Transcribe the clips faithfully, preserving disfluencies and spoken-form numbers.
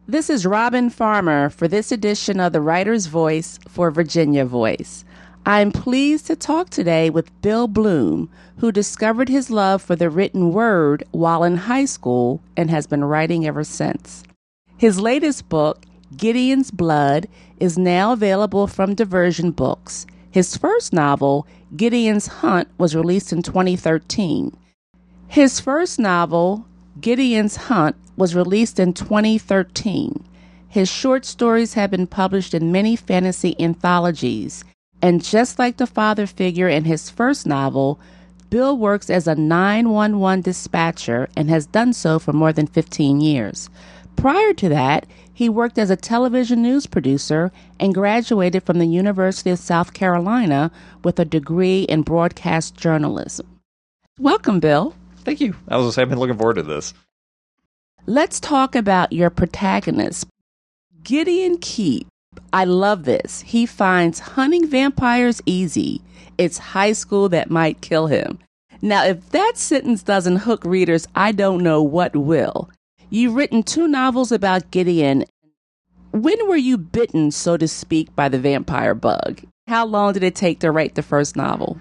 This is Robin Farmer for this edition of The Writer's Voice for Virginia Voice. I'm pleased to talk today with Bill Bloom, who discovered his love for the written word while in high school and has been writing ever since. His latest book, Gideon's Blood, is now available from Diversion Books. His first novel, Gideon's Hunt, was released in twenty thirteen. His first novel, Gideon's Hunt, was released in twenty thirteen. His short stories have been published in many fantasy anthologies, and just like the father figure in his first novel, Bill works as a nine one one dispatcher and has done so for more than fifteen years. Prior to that, he worked as a television news producer and graduated from the University of South Carolina with a degree in broadcast journalism. Welcome, Bill. Thank you. I was I've been looking forward to this. Let's talk about your protagonist, Gideon Keep. I love this. He finds hunting vampires easy. It's high school that might kill him. Now, if that sentence doesn't hook readers, I don't know what will. You've written two novels about Gideon. When were you bitten, so to speak, by the vampire bug? How long did it take to write the first novel?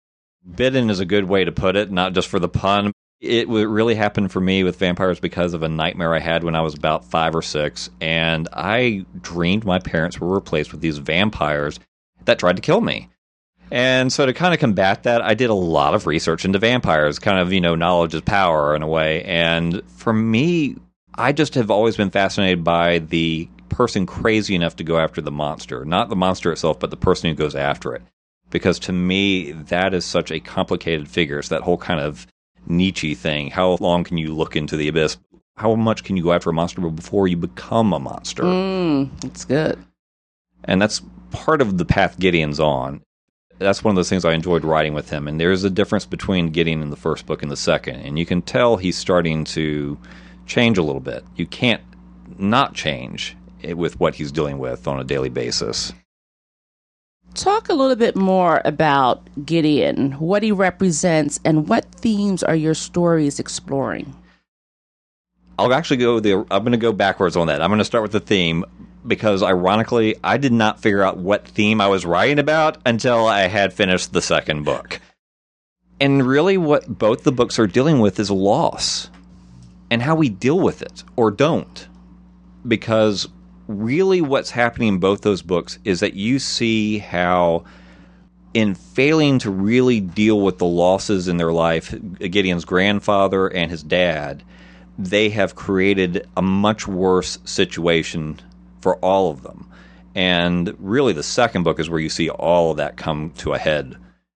Bitten is a good way to put it, not just for the pun. It really happened for me with vampires because of a nightmare I had when I was about five or six, and I dreamed my parents were replaced with these vampires that tried to kill me. And so to kind of combat that, I did a lot of research into vampires, kind of, you know, knowledge is power in a way. And for me, I just have always been fascinated by the person crazy enough to go after the monster. Not the monster itself, but the person who goes after it. Because to me, that is such a complicated figure. It's that whole kind of Nietzsche thing. How long can you look into the abyss? How much can you go after a monster before you become a monster? Mm, that's good. And that's part of the path Gideon's on. That's one of those things I enjoyed writing with him. And there's a difference between Gideon in the first book and the second. And you can tell he's starting to change a little bit. You can't not change with what he's dealing with on a daily basis. Talk a little bit more about Gideon, what he represents, and what themes are your stories exploring? I'll actually go the. I'm going to go backwards on that. I'm going to start with the theme because, ironically, I did not figure out what theme I was writing about until I had finished the second book. And really what both the books are dealing with is loss and how we deal with it or don't. Because really what's happening in both those books is that you see how in failing to really deal with the losses in their life, Gideon's grandfather and his dad, they have created a much worse situation for all of them. And really the second book is where you see all of that come to a head.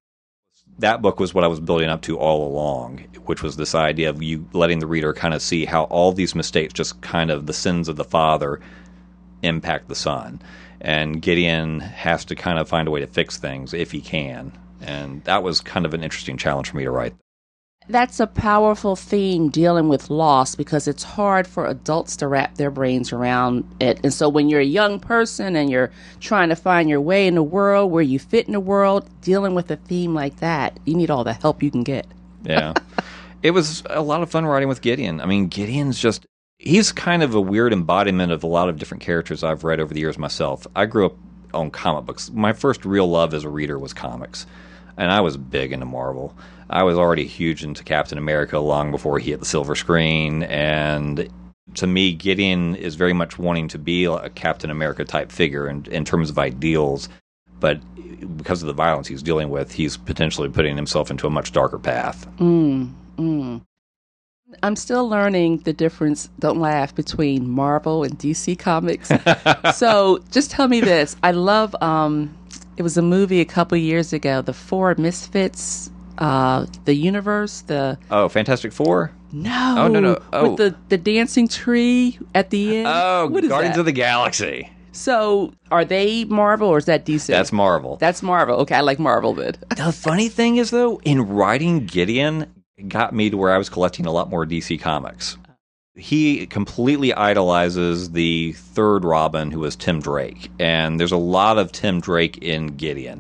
That book was what I was building up to all along, which was this idea of you letting the reader kind of see how all these mistakes, just kind of the sins of the father, impact the son. And Gideon has to kind of find a way to fix things if he can. And that was kind of an interesting challenge for me to write. That's a powerful theme, dealing with loss, because it's hard for adults to wrap their brains around it. And so when you're a young person and you're trying to find your way in the world, where you fit in the world, dealing with a theme like that, you need all the help you can get. Yeah. It was a lot of fun writing with Gideon. I mean, Gideon's just, he's kind of a weird embodiment of a lot of different characters I've read over the years myself. I grew up on comic books. My first real love as a reader was comics. And I was big into Marvel. I was already huge into Captain America long before he hit the silver screen. And to me, Gideon is very much wanting to be a Captain America type figure in, in terms of ideals. But because of the violence he's dealing with, he's potentially putting himself into a much darker path. Mm, mm. I'm still learning the difference, don't laugh, between Marvel and D C Comics. So just tell me this. I love, um, it was a movie a couple years ago, The Four Misfits, uh, the universe, the... Oh, Fantastic Four? No. Oh, no, no. Oh. With the, the dancing tree at the end. Oh, what is Guardians that? of the Galaxy. So are they Marvel or is that D C? That's Marvel. That's Marvel. Okay, I like Marvel then. The funny thing is, though, in writing Gideon, it got me to where I was collecting a lot more D C comics. He completely idolizes the third Robin, who was Tim Drake. And there's a lot of Tim Drake in Gideon.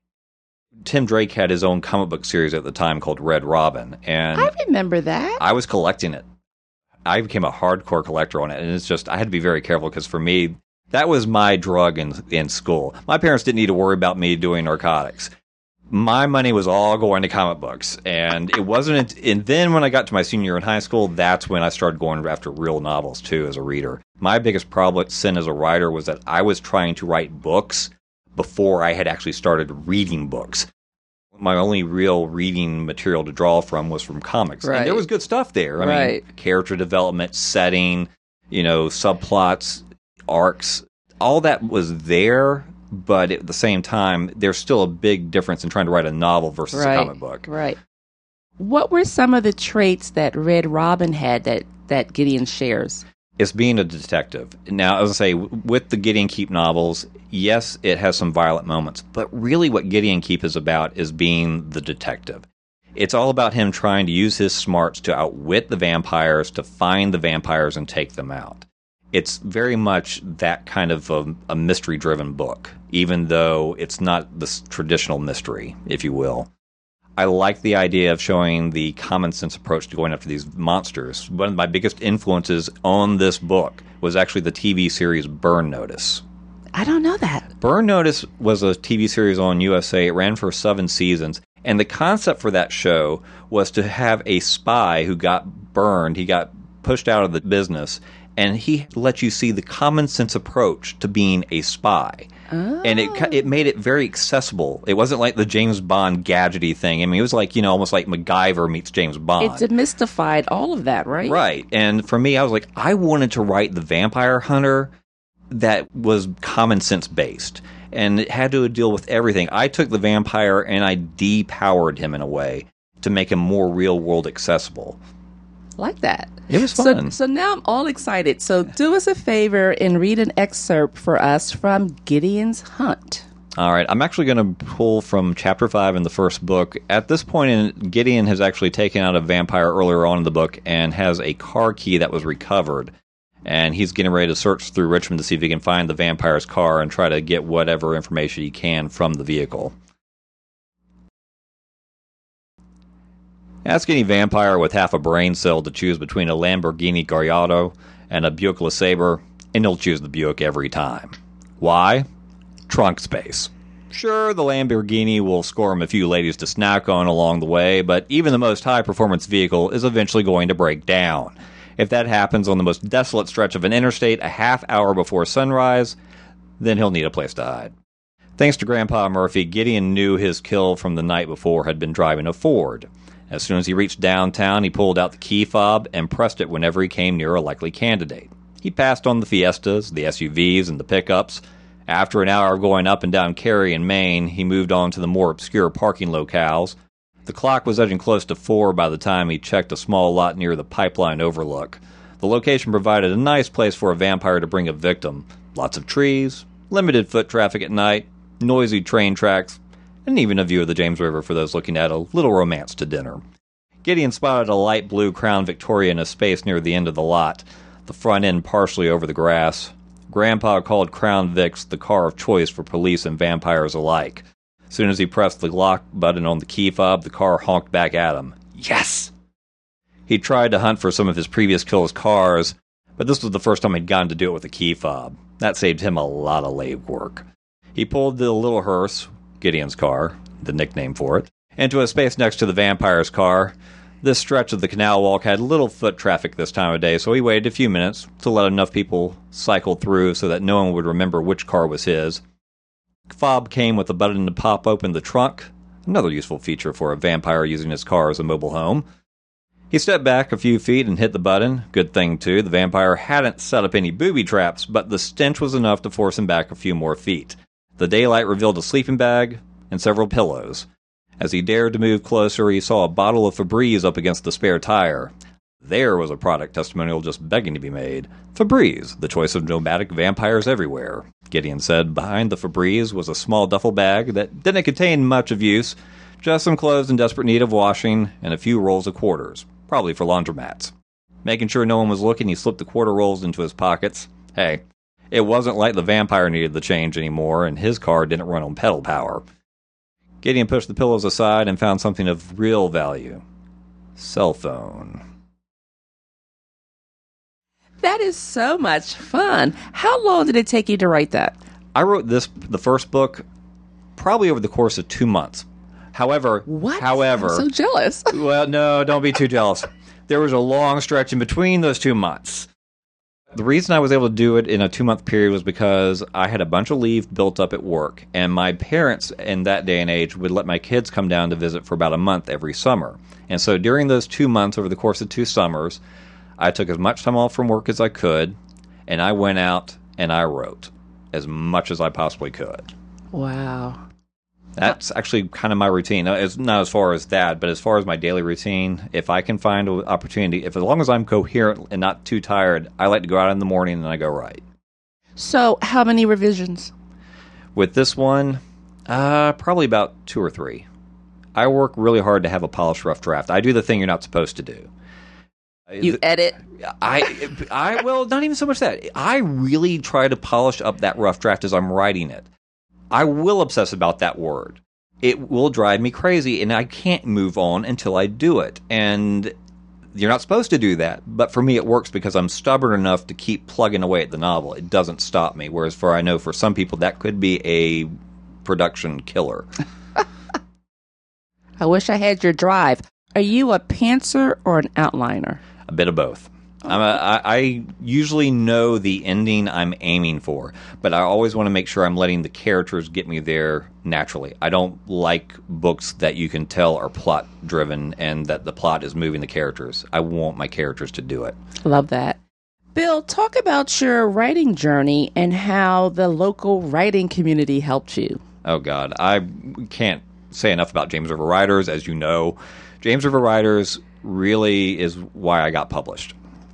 Tim Drake had his own comic book series at the time called Red Robin. And I remember that. I was collecting it. I became a hardcore collector on it, and it's just, I had to be very careful, because for me, that was my drug in, in school. My parents didn't need to worry about me doing narcotics. My money was all going to comic books, and it wasn't, and then when I got to my senior year in high school, that's when I started going after real novels, too, as a reader. My biggest problem, sin as a writer, was that I was trying to write books before I had actually started reading books. My only real reading material to draw from was from comics. Right. And there was good stuff there. I right. mean, character development, setting, you know, subplots, arcs, all that was there, but at the same time, there's still a big difference in trying to write a novel versus right. a comic book. Right. What were some of the traits that Red Robin had that, that Gideon shares? It's being a detective. Now, as I say, with the Gideon Keep novels, yes, it has some violent moments, but really what Gideon Keep is about is being the detective. It's all about him trying to use his smarts to outwit the vampires, to find the vampires and take them out. It's very much that kind of a, a mystery-driven book, even though it's not the traditional mystery, if you will. I like the idea of showing the common sense approach to going after these monsters. One of my biggest influences on this book was actually the T V series Burn Notice. I don't know that. Burn Notice was a T V series on U S A. It ran for seven seasons. And the concept for that show was to have a spy who got burned. He got pushed out of the business. And he let you see the common sense approach to being a spy. Oh. And it it made it very accessible. It wasn't like the James Bond gadgety thing. I mean, it was like, you know, almost like MacGyver meets James Bond. It demystified all of that, right? Right. And for me, I was like, I wanted to write the vampire hunter that was common sense based. And it had to deal with everything. I took the vampire and I depowered him in a way to make him more real world accessible. Like that. It was So, fun. so now I'm all excited. So do us a favor and read an excerpt for us from Gideon's Hunt. All right. I'm actually going to pull from chapter five in the first book. At this point, in, Gideon has actually taken out a vampire earlier on in the book and has a car key that was recovered. And he's getting ready to search through Richmond to see if he can find the vampire's car and try to get whatever information he can from the vehicle. Ask any vampire with half a brain cell to choose between a Lamborghini Gallardo and a Buick LeSabre, and he'll choose the Buick every time. Why? Trunk space. Sure, the Lamborghini will score him a few ladies to snack on along the way, but even the most high-performance vehicle is eventually going to break down. If that happens on the most desolate stretch of an interstate a half hour before sunrise, then he'll need a place to hide. Thanks to Grandpa Murphy, Gideon knew his kill from the night before had been driving a Ford. As soon as he reached downtown, he pulled out the key fob and pressed it whenever he came near a likely candidate. He passed on the Fiestas, the S U Vs, and the pickups. After an hour of going up and down Cary and Main, he moved on to the more obscure parking locales. The clock was edging close to four by the time he checked a small lot near the pipeline overlook. The location provided a nice place for a vampire to bring a victim. Lots of trees, limited foot traffic at night, noisy train tracks, and even a view of the James River for those looking at a little romance to dinner. Gideon spotted a light blue Crown Victoria in a space near the end of the lot, the front end partially over the grass. Grandpa called Crown Vics the car of choice for police and vampires alike. As soon as he pressed the lock button on the key fob, the car honked back at him. Yes! He tried to hunt for some of his previous kills' cars, but this was the first time he'd gotten to do it with a key fob. That saved him a lot of leg work. He pulled the little hearse, Gideon's car, the nickname for it, into a space next to the vampire's car. This stretch of the canal walk had little foot traffic this time of day, so he waited a few minutes to let enough people cycle through so that no one would remember which car was his. Fob came with a button to pop open the trunk, another useful feature for a vampire using his car as a mobile home. He stepped back a few feet and hit the button. Good thing, too, the vampire hadn't set up any booby traps, but the stench was enough to force him back a few more feet. The daylight revealed a sleeping bag and several pillows. As he dared to move closer, he saw a bottle of Febreze up against the spare tire. There was a product testimonial just begging to be made. Febreze, the choice of nomadic vampires everywhere. Gideon said behind the Febreze was a small duffel bag that didn't contain much of use, just some clothes in desperate need of washing and a few rolls of quarters, probably for laundromats. Making sure no one was looking, he slipped the quarter rolls into his pockets. Hey, it wasn't like the vampire needed the change anymore, and his car didn't run on pedal power. Gideon pushed the pillows aside and found something of real value. Cell phone. That is so much fun. How long did it take you to write that? I wrote this, the first book, probably over the course of two months. However, what? However, I'm so jealous. Well, no, don't be too jealous. There was a long stretch in between those two months. The reason I was able to do it in a two-month period was because I had a bunch of leave built up at work, and my parents in that day and age would let my kids come down to visit for about a month every summer. And so during those two months, over the course of two summers, I took as much time off from work as I could, and I went out and I wrote as much as I possibly could. Wow. That's actually kind of my routine. It's not as far as that, but as far as my daily routine, if I can find an opportunity, if as long as I'm coherent and not too tired, I like to go out in the morning and I go write. So how many revisions? With this one, uh, probably about two or three. I work really hard to have a polished rough draft. I do the thing you're not supposed to do. You edit? I, I, well, not even so much that. I really try to polish up that rough draft as I'm writing it. I will obsess about that word. It will drive me crazy, and I can't move on until I do it. And you're not supposed to do that, but for me it works because I'm stubborn enough to keep plugging away at the novel. It doesn't stop me, whereas for I know for some people that could be a production killer. I wish I had your drive. Are you a pantser or an outliner? A bit of both. I'm a, I, I usually know the ending I'm aiming for, but I always want to make sure I'm letting the characters get me there naturally. I don't like books that you can tell are plot-driven and that the plot is moving the characters. I want my characters to do it. Love that. Bill, talk about your writing journey and how the local writing community helped you. Oh, God. I can't say enough about James River Writers. As you know, James River Writers really is why I got published.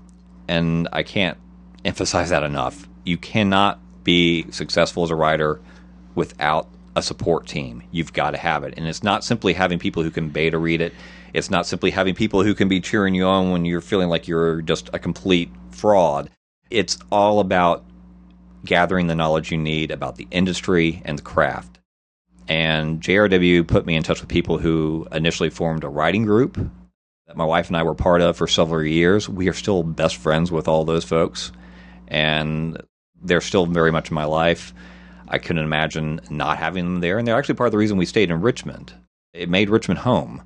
And I can't emphasize that enough. You cannot be successful as a writer without a support team. You've got to have it. And it's not simply having people who can beta read it. It's not simply having people who can be cheering you on when you're feeling like you're just a complete fraud. It's all about gathering the knowledge you need about the industry and the craft. And J R W put me in touch with people who initially formed a writing group that my wife and I were part of for several years. We are still best friends with all those folks, and they're still very much in my life. I couldn't imagine not having them there, and they're actually part of the reason we stayed in Richmond. It made Richmond home.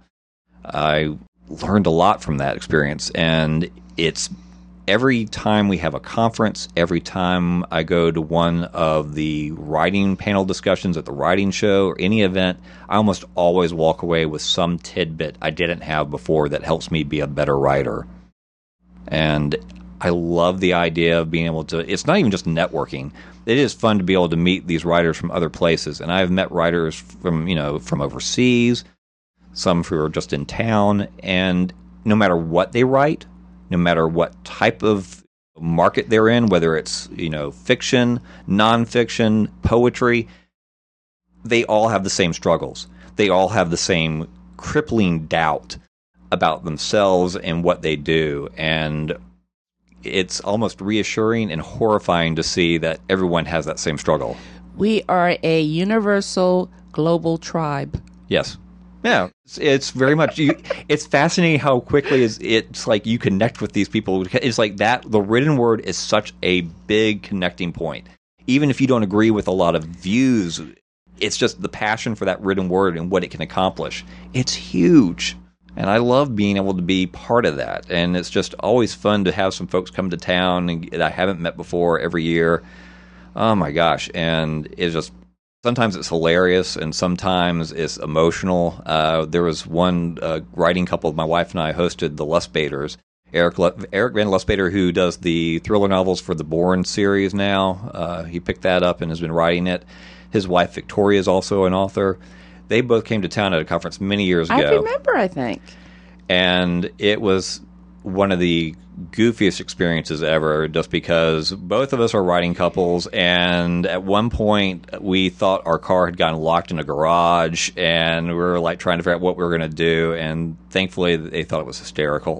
I learned a lot from that experience, and it's every time we have a conference, every time I go to one of the writing panel discussions at the writing show or any event, I almost always walk away with some tidbit I didn't have before that helps me be a better writer. And I love the idea of being able to, it's not even just networking. It is fun to be able to meet these writers from other places. And I've met writers from, you know, from overseas, some who are just in town, and no matter what they write, no matter what type of market they're in, whether it's, you know, fiction, nonfiction, poetry, they all have the same struggles. They all have the same crippling doubt about themselves and what they do. And it's almost reassuring and horrifying to see that everyone has that same struggle. We are a universal global tribe. Yes. Yeah, it's, it's very much. You, it's fascinating how quickly is it's like you connect with these people. It's like that. The written word is such a big connecting point. Even if you don't agree with a lot of views, it's just the passion for that written word and what it can accomplish. It's huge, and I love being able to be part of that. And it's just always fun to have some folks come to town and, that I haven't met before every year. Oh my gosh! And it's just. Sometimes it's hilarious, and sometimes it's emotional. Uh, there was one uh, writing couple, my wife and I hosted the Lustbaters. Eric Le- Eric Van Lustbader, who does the thriller novels for the Bourne series now, uh, he picked that up and has been writing it. His wife, Victoria, is also an author. They both came to town at a conference many years ago. I remember, I think. And it was one of the goofiest experiences ever, just because both of us are writing couples, and at one point we thought our car had gotten locked in a garage, and we were like trying to figure out what we were going to do, and thankfully they thought it was hysterical.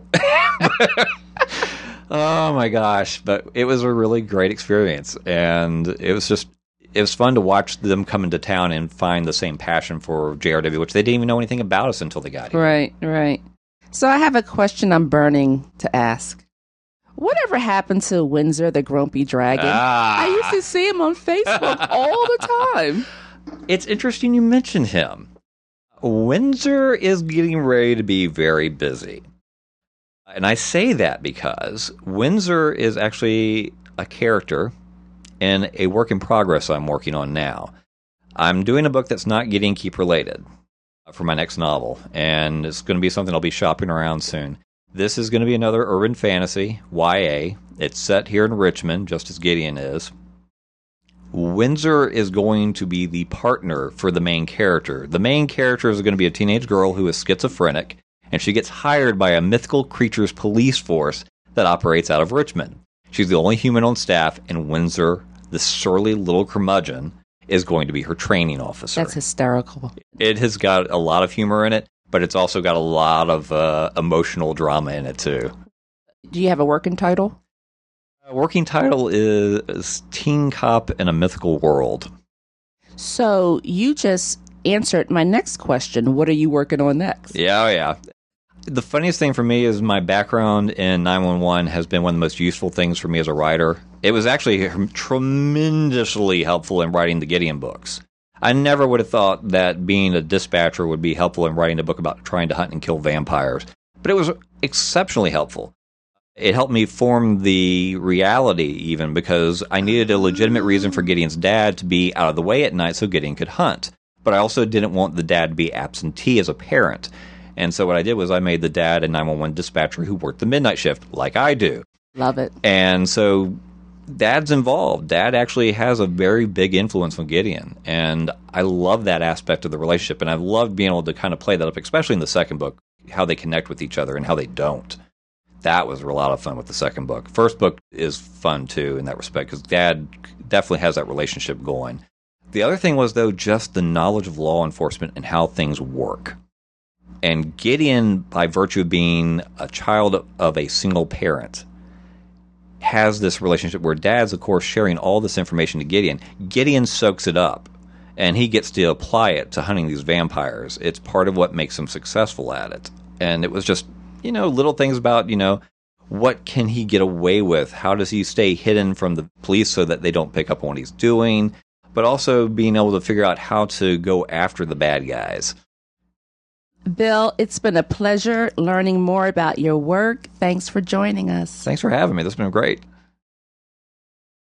Oh my gosh, but it was a really great experience, and it was just it was fun to watch them come into town and find the same passion for J R W, which they didn't even know anything about us until they got here. Right, right. So I have a question I'm burning to ask. Whatever happened to Windsor the Grumpy Dragon? Ah. I used to see him on Facebook all the time. It's interesting you mention him. Windsor is getting ready to be very busy. And I say that because Windsor is actually a character in a work in progress I'm working on now. I'm doing a book that's not Gideon Keep related for my next novel, and it's going to be something I'll be shopping around soon. This is going to be another urban fantasy, Y A. It's set here in Richmond, just as Gideon is. Windsor is going to be the partner for the main character. The main character is going to be a teenage girl who is schizophrenic, and she gets hired by a mythical creature's police force that operates out of Richmond. She's the only human on staff, and Windsor, the surly little curmudgeon, is going to be her training officer. That's hysterical. It has got a lot of humor in it, but it's also got a lot of uh, emotional drama in it, too. Do you have a working title? Uh, working title is Teen Cop in a Mythical World. So you just answered my next question. What are you working on next? Yeah, oh yeah. The funniest thing for me is my background in nine one one has been one of the most useful things for me as a writer. It was actually tremendously helpful in writing the Gideon books. I never would have thought that being a dispatcher would be helpful in writing a book about trying to hunt and kill vampires. But it was exceptionally helpful. It helped me form the reality, even, because I needed a legitimate reason for Gideon's dad to be out of the way at night so Gideon could hunt. But I also didn't want the dad to be absentee as a parent. And so what I did was I made the dad a nine one one dispatcher who worked the midnight shift, like I do. Love it. And so Dad's involved. Dad actually has a very big influence on Gideon. And I love that aspect of the relationship. And I've loved being able to kind of play that up, especially in the second book, how they connect with each other and how they don't. That was a lot of fun with the second book. First book is fun, too, in that respect, because Dad definitely has that relationship going. The other thing was, though, just the knowledge of law enforcement and how things work. And Gideon, by virtue of being a child of a single parent, has this relationship where Dad's, of course, sharing all this information to Gideon. Gideon soaks it up, and he gets to apply it to hunting these vampires. It's part of what makes him successful at it. And it was just, you know, little things about, you know, what can he get away with? How does he stay hidden from the police so that they don't pick up on what he's doing? But also being able to figure out how to go after the bad guys. Bill, it's been a pleasure learning more about your work. Thanks for joining us. Thanks for having me. This has been great.